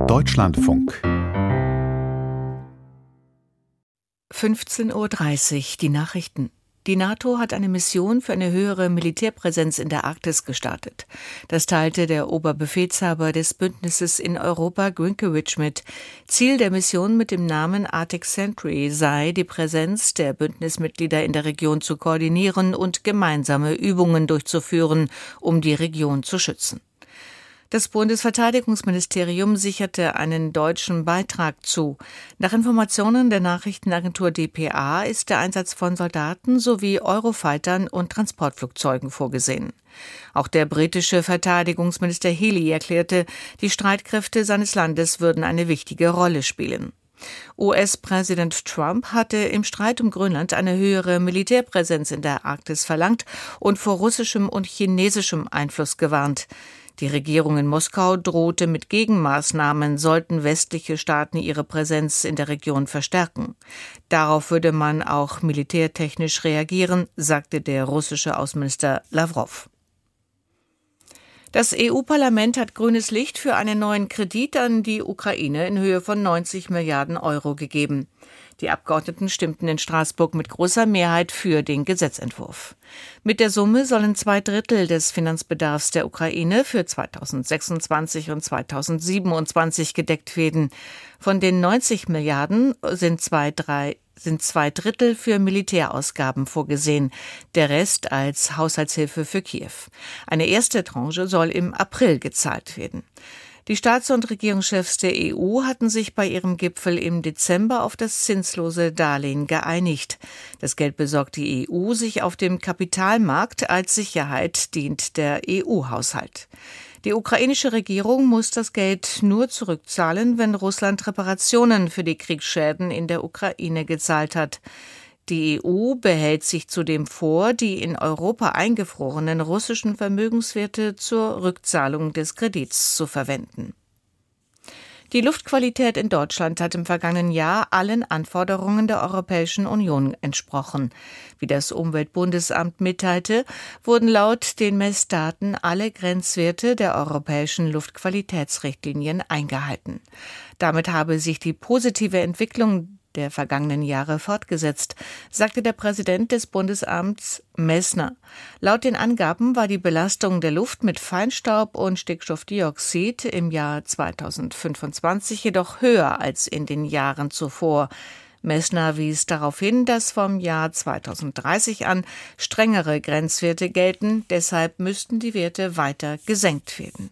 Deutschlandfunk 15:30 Uhr, die Nachrichten. Die NATO hat eine Mission für eine höhere Militärpräsenz in der Arktis gestartet. Das teilte der Oberbefehlshaber des Bündnisses in Europa, Grynkewicz, mit. Ziel der Mission mit dem Namen Arctic Sentry sei, die Präsenz der Bündnismitglieder in der Region zu koordinieren und gemeinsame Übungen durchzuführen, um die Region zu schützen. Das Bundesverteidigungsministerium sicherte einen deutschen Beitrag zu. Nach Informationen der Nachrichtenagentur dpa ist der Einsatz von Soldaten sowie Eurofightern und Transportflugzeugen vorgesehen. Auch der britische Verteidigungsminister Healey erklärte, die Streitkräfte seines Landes würden eine wichtige Rolle spielen. US-Präsident Trump hatte im Streit um Grönland eine höhere Militärpräsenz in der Arktis verlangt und vor russischem und chinesischem Einfluss gewarnt. Die Regierung in Moskau drohte mit Gegenmaßnahmen, sollten westliche Staaten ihre Präsenz in der Region verstärken. Darauf würde man auch militärtechnisch reagieren, sagte der russische Außenminister Lawrow. Das EU-Parlament hat grünes Licht für einen neuen Kredit an die Ukraine in Höhe von 90 Milliarden Euro gegeben. Die Abgeordneten stimmten in Straßburg mit großer Mehrheit für den Gesetzentwurf. Mit der Summe sollen 2/3 des Finanzbedarfs der Ukraine für 2026 und 2027 gedeckt werden. Von den 90 Milliarden sind 2/3 für Militärausgaben vorgesehen, der Rest als Haushaltshilfe für Kiew. Eine erste Tranche soll im April gezahlt werden. Die Staats- und Regierungschefs der EU hatten sich bei ihrem Gipfel im Dezember auf das zinslose Darlehen geeinigt. Das Geld besorgt die EU sich auf dem Kapitalmarkt, als Sicherheit dient der EU-Haushalt. Die ukrainische Regierung muss das Geld nur zurückzahlen, wenn Russland Reparationen für die Kriegsschäden in der Ukraine gezahlt hat. Die EU behält sich zudem vor, die in Europa eingefrorenen russischen Vermögenswerte zur Rückzahlung des Kredits zu verwenden. Die Luftqualität in Deutschland hat im vergangenen Jahr allen Anforderungen der Europäischen Union entsprochen. Wie das Umweltbundesamt mitteilte, wurden laut den Messdaten alle Grenzwerte der europäischen Luftqualitätsrichtlinien eingehalten. Damit habe sich die positive Entwicklung der vergangenen Jahre fortgesetzt, sagte der Präsident des Bundesamts Messner. Laut den Angaben war die Belastung der Luft mit Feinstaub und Stickstoffdioxid im Jahr 2025 jedoch höher als in den Jahren zuvor. Messner wies darauf hin, dass vom Jahr 2030 an strengere Grenzwerte gelten, deshalb müssten die Werte weiter gesenkt werden.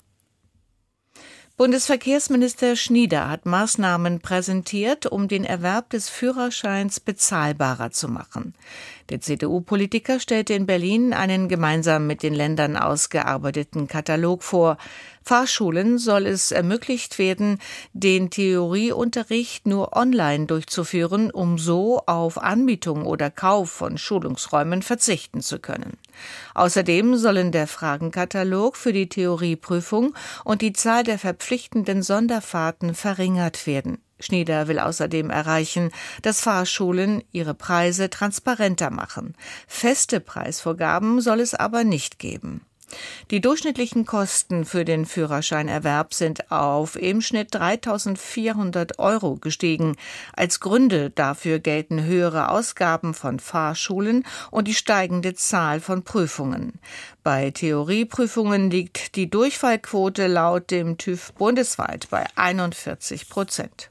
Bundesverkehrsminister Schnieder hat Maßnahmen präsentiert, um den Erwerb des Führerscheins bezahlbarer zu machen. Der CDU-Politiker stellte in Berlin einen gemeinsam mit den Ländern ausgearbeiteten Katalog vor. Fahrschulen soll es ermöglicht werden, den Theorieunterricht nur online durchzuführen, um so auf Anmietung oder Kauf von Schulungsräumen verzichten zu können. Außerdem sollen der Fragenkatalog für die Theorieprüfung und die Zahl der verpflichtenden Sonderfahrten verringert werden. Schnieder will außerdem erreichen, dass Fahrschulen ihre Preise transparenter machen. Feste Preisvorgaben soll es aber nicht geben. Die durchschnittlichen Kosten für den Führerscheinerwerb sind auf im Schnitt 3.400 Euro gestiegen. Als Gründe dafür gelten höhere Ausgaben von Fahrschulen und die steigende Zahl von Prüfungen. Bei Theorieprüfungen liegt die Durchfallquote laut dem TÜV bundesweit bei 41%.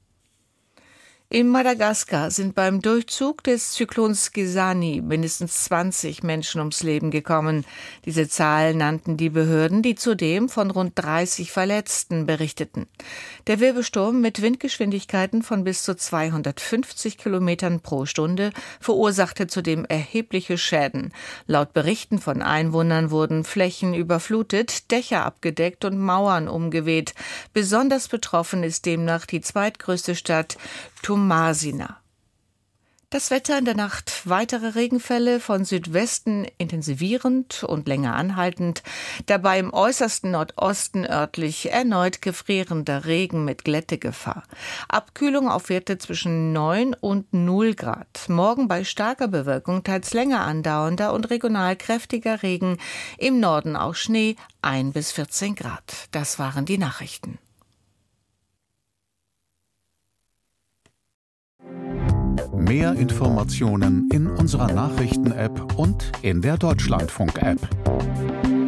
In Madagaskar sind beim Durchzug des Zyklons Gisani mindestens 20 Menschen ums Leben gekommen. Diese Zahl nannten die Behörden, die zudem von rund 30 Verletzten berichteten. Der Wirbelsturm mit Windgeschwindigkeiten von bis zu 250 Kilometern pro Stunde verursachte zudem erhebliche Schäden. Laut Berichten von Einwohnern wurden Flächen überflutet, Dächer abgedeckt und Mauern umgeweht. Besonders betroffen ist demnach die zweitgrößte Stadt Tomasina. Das Wetter in der Nacht: weitere Regenfälle, von Südwesten intensivierend und länger anhaltend, dabei im äußersten Nordosten örtlich erneut gefrierender Regen mit Glättegefahr. Abkühlung auf Werte zwischen 9 und 0 Grad. Morgen bei starker Bewölkung teils länger andauernder und regional kräftiger Regen, im Norden auch Schnee, 1 bis 14 Grad. Das waren die Nachrichten. Mehr Informationen in unserer Nachrichten-App und in der Deutschlandfunk-App.